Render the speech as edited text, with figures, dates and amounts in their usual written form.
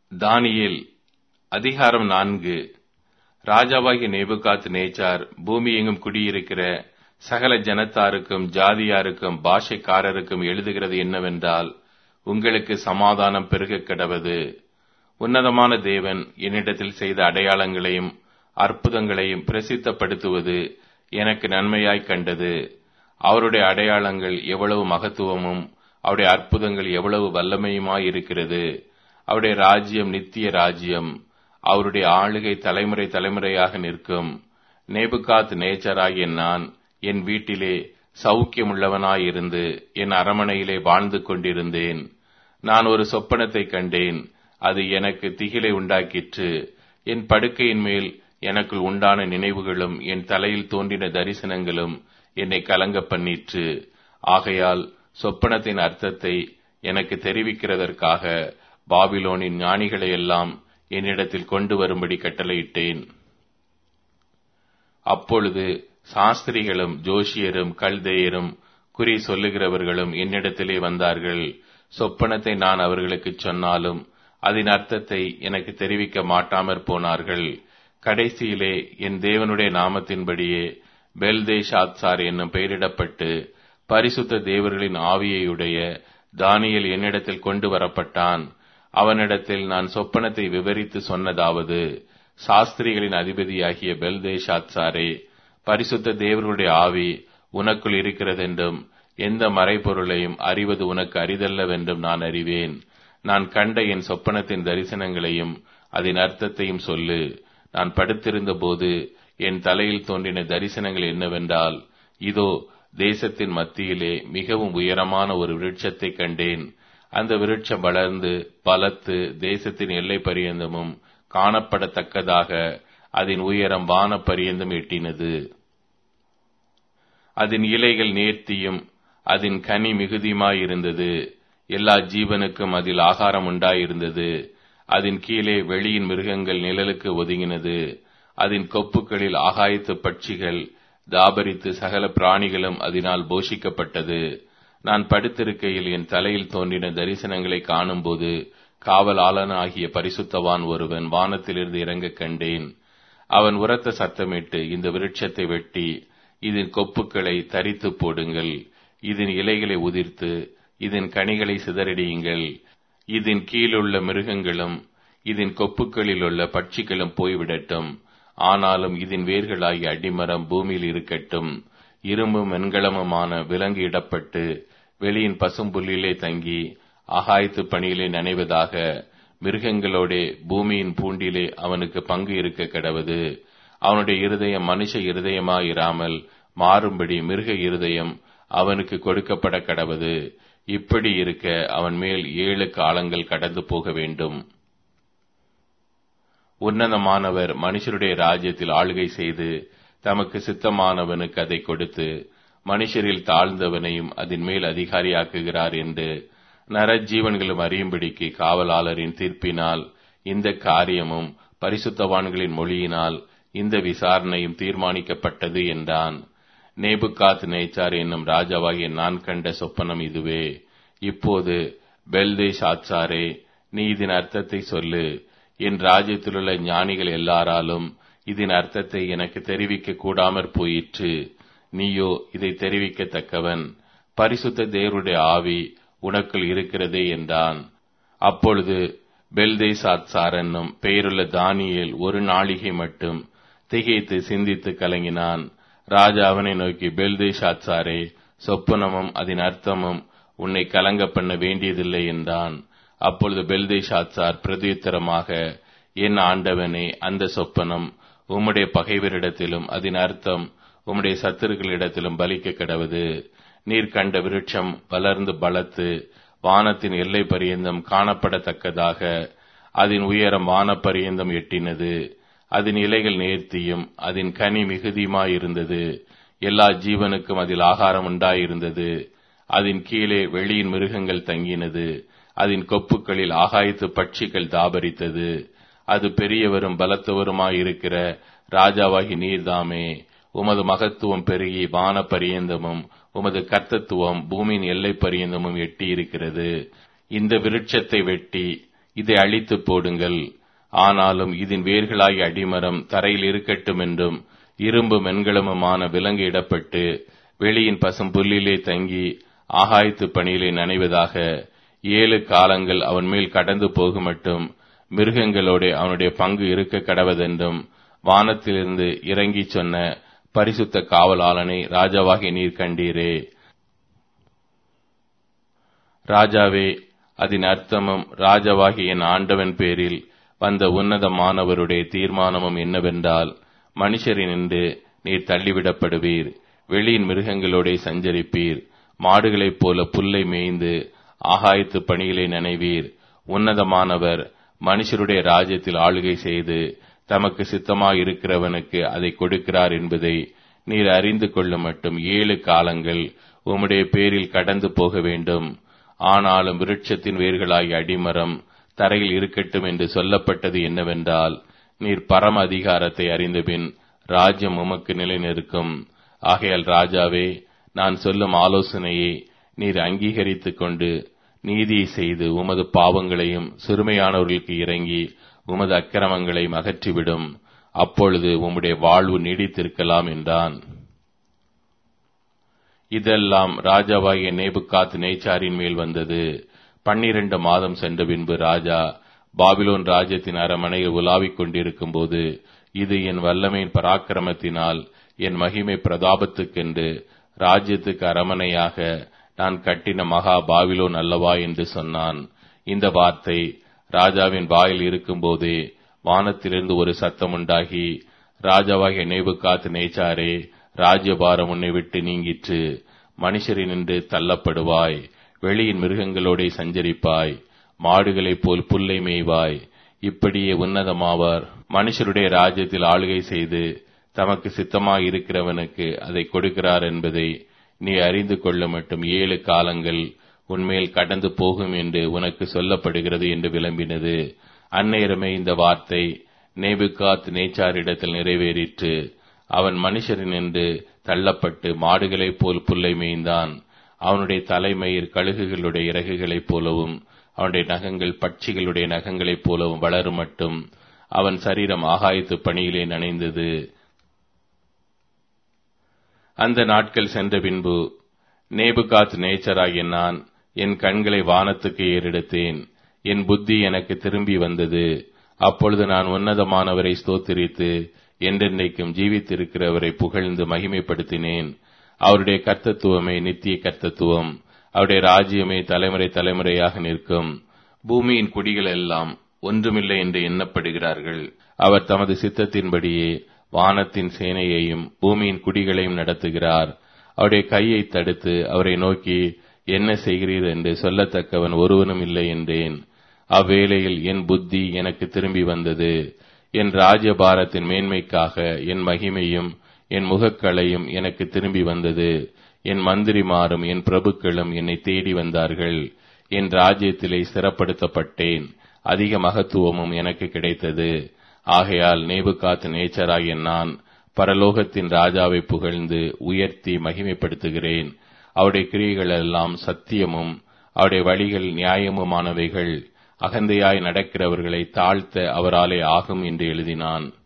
தானியேல் அதிகாரம் 4. ராஜாவாகிய நேபுகாத்நேச்சார் பூமி எங்கும் குடியிருக்கிற சகல ஜனத்தாருக்கும் ஜாதியாருக்கும் பாஷைக்காரருக்கும் எழுதுகிறது என்னவென்றால், உங்களுக்கு சமாதானம் பெருகக் கடவது. உன்னதமான தேவன் என்னிடத்தில் செய்த அடையாளங்களையும் அற்புதங்களையும் பிரசித்தப்படுத்துவது எனக்கு நன்மையாய் கண்டது. அவருடைய அடையாளங்கள் எவ்வளவு மகத்துவமும் அவருடைய அற்புதங்கள் எவ்வளவு வல்லமையுமாய் இருக்கிறது. அவருடைய ராஜ்யம் நித்திய ராஜ்யம், அவருடைய ஆளுகை தலைமுறை தலைமுறையாக நிற்கும். நேபுகாத்நேச்சாராகிய நான் என் வீட்டிலே சௌக்கியமுள்ளவனாயிருந்து என் அரமனையிலே வாழ்ந்து கொண்டிருந்தேன். நான் ஒரு சொப்பனத்தை கண்டேன், அது எனக்கு திகிலை உண்டாக்கிற்று. என் படுக்கையின் மேல் எனக்குள் உண்டான நினைவுகளும் என் தலையில் தோன்றின தரிசனங்களும் என்னை கலங்க பண்ணிற்று. ஆகையால் சொப்பனத்தின் அர்த்தத்தை எனக்கு தெரிவிக்கிறதற்காக பாபிலோனின் ஞானிகளையெல்லாம் என்னிடத்தில் கொண்டு வரும்படி கட்டளையிட்டேன். அப்பொழுது சாஸ்திரிகளும் ஜோஷியரும் கல்தேயரும் குறி சொல்லுகிறவர்களும் என்னிடத்திலே வந்தார்கள். சொப்பனத்தை நான் அவர்களுக்கு சொன்னாலும் அதன் அர்த்தத்தை எனக்கு தெரிவிக்க மாட்டாமற் போனார்கள். கடைசியிலே என் தேவனுடைய நாமத்தின்படியே பெல்தேஷாத்சார் என்னும் பெயரிடப்பட்டு பரிசுத்த தேவர்களின் ஆவியையுடைய தானியேல் என்னிடத்தில் கொண்டு வரப்பட்டான். அவனிடத்தில் நான் சொப்பனத்தை விவரித்து சொன்னதாவது, சாஸ்திரிகளின் அதிபதியாகிய பெல்தேஷாத்சாரே, பரிசுத்த தேவர்களுடைய ஆவி உனக்குள் இருக்கிறதென்றும் எந்த மறைபொருளையும் அறிவது உனக்கு அரிதல்லவென்றும் நான் அறிவேன். நான் கண்ட என் சொப்பனத்தின் தரிசனங்களையும் அதன் அர்த்தத்தையும் சொல்லு. நான் படுத்திருந்த போது என் தலையில் தோன்றின தரிசனங்கள் என்னவென்றால், இதோ தேசத்தின் மத்தியிலே மிகவும் உயரமான ஒரு விருட்சத்தை கண்டேன். அந்த விருட்சம் வளர்ந்து பலத்து தேசத்தின் எல்லை பரியந்தமும் காணப்படத்தக்கதாக அதன் உயரம் வான பரியந்தம் எட்டினது. அதன் இலைகள் நேர்த்தியும் அதன் கனி மிகுதியுமாயிருந்தது. எல்லா ஜீவனுக்கும் அதில் ஆகாரம் உண்டாயிருந்தது. அதன் கீழே வெளியின் மிருகங்கள் நிழலுக்கு ஒதுங்கினது. அதன் கொப்புகளில் ஆகாயத்து பட்சிகள் தாபரித்து சகல பிராணிகளும் அதனால் போஷிக்கப்பட்டது. நான் படுத்திருக்கையில் என் தலையில் தோன்றின தரிசனங்களை காணும்போது காவலாளனாகிய பரிசுத்தவான் ஒருவன் வானத்திலிருந்து இறங்க கண்டேன். அவன் உரத்த சத்தமிட்டு, இந்த விருட்சத்தை வெட்டி இதன் கொப்புக்களை தரித்து போடுங்கள், இதன் இலைகளை உதிர்த்து இதன் கனிகளை சிதறடியுங்கள். இதன் கீழுள்ள மிருகங்களும் இதன் கொப்புக்களில் உள்ள பட்சிகளும் போய்விடட்டும். ஆனாலும் இதன் வேர்களாகிய அடிமரம் பூமியில் இருக்கட்டும். இரும்பும் வெண்கலமுமான விலங்கு இடப்பட்டு வெளியின் பசும்புல்லிலே தங்கி ஆகாயத்து பணியிலே நனைவதாக. மிருகங்களோடே பூமியின் பூண்டிலே அவனுக்கு பங்கு இருக்க கடவது. அவனுடைய இருதயம் மனுஷ இருதயமாயிராமல் மாறும்படி மிருக இருதயம் அவனுக்கு கொடுக்கப்பட கடவது. இப்படி இருக்க அவன் மேல் 7 காலங்கள் கடந்து போக வேண்டும். உன்னதமானவர் மனுஷருடைய ராஜ்யத்தில் ஆளுகை செய்து தமக்கு சித்தமானவனுக்கு அதை கொடுத்து மனுஷரில் தாழ்ந்தவனையும் அதன் மேல் அதிகாரியாக்குகிறார் என்று நரஜீவன்களும் அறியும்படிக்கு காவலாளரின் தீர்ப்பினால் இந்த காரியமும் பரிசுத்தவான்களின் மொழியினால் இந்த விசாரணையும் தீர்மானிக்கப்பட்டது என்றான். நேபுகாத்நேச்சார் என்னும் ராஜாவாகிய நான் கண்ட சொப்பனம் இதுவே. இப்போது பெல்தேஷாத்சாரே, நீ இதன் அர்த்தத்தை சொல்லு. என் ராஜ்யத்திலுள்ள ஞானிகள் எல்லாராலும் இதன் அர்த்தத்தை எனக்கு தெரிவிக்க கூடாமற் போயிற்று. நீயோ இதை தெரிவிக்கத்தக்கவன். பரிசுத்த தேவருடைய ஆவி உனக்குள் இருக்கிறதே என்றான். அப்பொழுது பெல்தேஷாத்சார் என்னும் பெயருள்ள தானியேல் ஒரு நாளிகை மட்டும் திகைத்து சிந்தித்து கலங்கினான். ராஜா அவனை நோக்கி, பெல்தேஷாத்சாரே, சொப்பனமும் அதன் அர்த்தமும் உன்னை கலங்க பண்ண வேண்டியதில்லை என்றான். அப்பொழுது பெல்தேஷாத்சார் பிரதியுத்தரமாக, என் ஆண்டவனே, அந்த சொப்பனம் உம்முடைய பகைவரிடத்திலும் அதன் அர்த்தம் உம்முடைய சத்துருக்களிடத்திலும் பலிக்க கடவது. நீர் கண்ட விருட்சம் வளர்ந்து பலத்து வானத்தின் எல்லை பரியந்தம் காணப்படத்தக்கதாக அதன் உயரம் வான பரியந்தம் எட்டினது. அதன் இலைகள் நேர்த்தியும் அதன் கனி மிகுதியுமாயிருந்தது. எல்லா ஜீவனுக்கும் அதில் ஆகாரம் உண்டாயிருந்தது. அதன் கீழே வெளியின் மிருகங்கள் தங்கினது. அதன் கொப்புக்களில் ஆகாயத்து பட்சிகள் தாபரித்தது. அது பெரியவரும் பலத்தவருமாயிருக்கிற ராஜாவாகி நீர்தாமே. உமது மகத்துவம் பெருகி வான பரியந்தமும் உமது கர்த்தத்துவம் பூமியின் எல்லை பரியந்தமும் எட்டி இருக்கிறது. இந்த விருட்சத்தை வெட்டி இதை அழித்து போடுங்கள். ஆனாலும் இதன் வேர்களாகிய அடிமரம் தரையில் இருக்கட்டும் என்றும் இரும்பு மென்கலமுமான விலங்கு இடப்பட்டு வெளியின் பசும் புல்லிலே தங்கி ஆகாயத்து பணியிலே நனைவதாக. 7 காலங்கள் அவன் மேல் கடந்து போகுமட்டும் மிருகங்களோட அவனுடைய பங்கு இருக்க கடவதென்றும் வானத்திலிருந்து இறங்கி சொன்ன பரிசுத்த காவலாளனை ராஜாவாகிய நீர் கண்டீரே. ராஜாவே, அதன் அர்த்தமும் ராஜாவாகிய என் ஆண்டவன் பேரில் வந்த உன்னதமானவருடைய தீர்மானமும் என்னவென்றால், மனுஷரினின்று நீர் தள்ளிவிடப்படுவீர், வெளியின் மிருகங்களோட சஞ்சரிப்பீர், மாடுகளைப் போல புல்லை மேய்ந்து ஆகாயத்து பணியிலே நனைவீர். உன்னதமானவர் மனுஷருடைய ராஜ்யத்தில் ஆளுகை செய்து தமக்கு சித்தமாயிருக்கிறவனுக்கு அதை கொடுக்கிறார் என்பதை நீர் அறிந்து கொள்ளும் மட்டும் 7 காலங்கள் உம்முடைய பேரில் கடந்து போக வேண்டும். ஆனாலும் விருட்சத்தின் வேர்களாகிய அடிமரம் தரையில் இருக்கட்டும் என்று சொல்லப்பட்டது என்னவென்றால், நீர் பரம அதிகாரத்தை அறிந்தபின் ராஜ்யம் உமக்கு நிலைநிற்கும். ஆகையால் ராஜாவே, நான் சொல்லும் ஆலோசனையை நீர் அங்கீகரித்துக் கொண்டு நீதியை செய்து உமது பாவங்களையும் சிறுமையானவர்களுக்கு இறங்கி உமது அக்கிரமங்களையும் அகற்றிவிடும். அப்பொழுது உம்முடைய வாழ்வு நீடித்திருக்கலாம் என்றான். இதெல்லாம் ராஜாவாகிய நேபுகாத் நேச்சாரின் மேல் வந்தது. 12 மாதம் சென்ற பின்பு ராஜா பாபிலோன் ராஜ்யத்தின் அரமனையில் உலாவிக் கொண்டிருக்கும் போது, இது என் வல்லமையின் பராக்கிரமத்தினால் என் மகிமை பிரதாபத்துக்கென்று ராஜ்யத்துக்கு அரமனையாக நான் கட்டின மகா பாபிலோன் அல்லவா என்று சொன்னான். இந்த வார்த்தை ராஜாவின் வாயில் இருக்கும் போதே வானத்திலிருந்து ஒரு சத்தம் உண்டாகி, ராஜாவாகிய நேபுகாத் நேச்சாரே, ராஜ்யபாரம் உன்னை விட்டு நீங்கிற்று, மனுஷரினின்று தள்ளப்படுவாய், வெளியின் மிருகங்களோட சஞ்சரிப்பாய், மாடுகளைப் போல் புல்லை மேய்வாய். இப்படியே உன்னதமாவார் மனுஷருடைய ராஜ்யத்தில் ஆளுகை செய்து தமக்கு சித்தமாயிருக்கிறவனுக்கு அதை கொடுக்கிறார் என்பதை நீ அறிந்து கொள்ள மட்டும் 7 காலங்கள் உன்மேல் கடந்து போகும் என்று உனக்கு சொல்லப்படுகிறது என்று விளம்பினது. அந்நேரமே இந்த வார்த்தை நேபுகாத் நேச்சாரிடத்தில் நிறைவேறிற்று. அவன் மனுஷரினின்று தள்ளப்பட்டு மாடுகளைப் போல் புல்லை மேய்ந்தான். அவனுடைய தலைமயிர் கழுகுகளுடைய இறகுகளைப் போலவும் அவனுடைய நகங்கள் பட்சிகளுடைய நகங்களைப் போலவும் வளரும் மட்டும் அவன் சரீரம் ஆகாயத்து பணியிலே நனைந்தது. அந்த நாட்கள் சென்ற பின்பு நேபுகாத் நேச்சராகிய நான் என் கண்களை வானத்துக்கு ஏறெடுத்தேன். என் புத்தி எனக்கு திரும்பி வந்தது. அப்பொழுது நான் உன்னதமானவரை ஸ்தோத்திரித்து என்றென்றைக்கும் ஜீவித்திருக்கிறவரை புகழ்ந்து மகிமைப்படுத்தினேன். அவருடைய கர்த்தத்துவமே நித்திய கர்த்தத்துவம், அவருடைய ராஜ்யமே தலைமுறை தலைமுறையாக நிற்கும். பூமியின் குடிகள் எல்லாம் ஒன்றுமில்லை என்று எண்ணப்படுகிறார்கள். அவர் தமது சித்தத்தின்படியே வானத்தின் சேனையையும் பூமியின் குடிகளையும் நடத்துகிறார். அவருடைய கையை தடுத்து அவரை நோக்கி என்ன செய்கிறீர் என்று சொல்லத்தக்கவன் ஒருவனும் இல்லை என்றேன். அவ்வேளையில் என் புத்தி எனக்கு திரும்பி வந்தது. என் ராஜ்யபாரத்தின் மேன்மைக்காக என் மகிமையும் என் முகக்களையும் எனக்கு திரும்பி வந்தது. என் மந்திரிமாரும் என் பிரபுக்களும் என்னை தேடி வந்தார்கள். என் ராஜ்யத்திலே ஸ்திரப்படுத்தப்பட்டேன். அதிக மகத்துவமும் எனக்கு கிடைத்தது. ஆகையால் நேபுகாத் நேச்சராகிய நான் பரலோகத்தின் ராஜாவை புகழ்ந்து உயர்த்தி மகிமைப்படுத்துகிறேன். அவருடைய கிரியைகள் எல்லாம் சத்தியமும் அவருடைய வழிகள் நியாயமுமானவைகள். அகந்தையாய் நடக்கிறவர்களை தாழ்த்த அவராலே ஆகும் என்று எழுதினான்.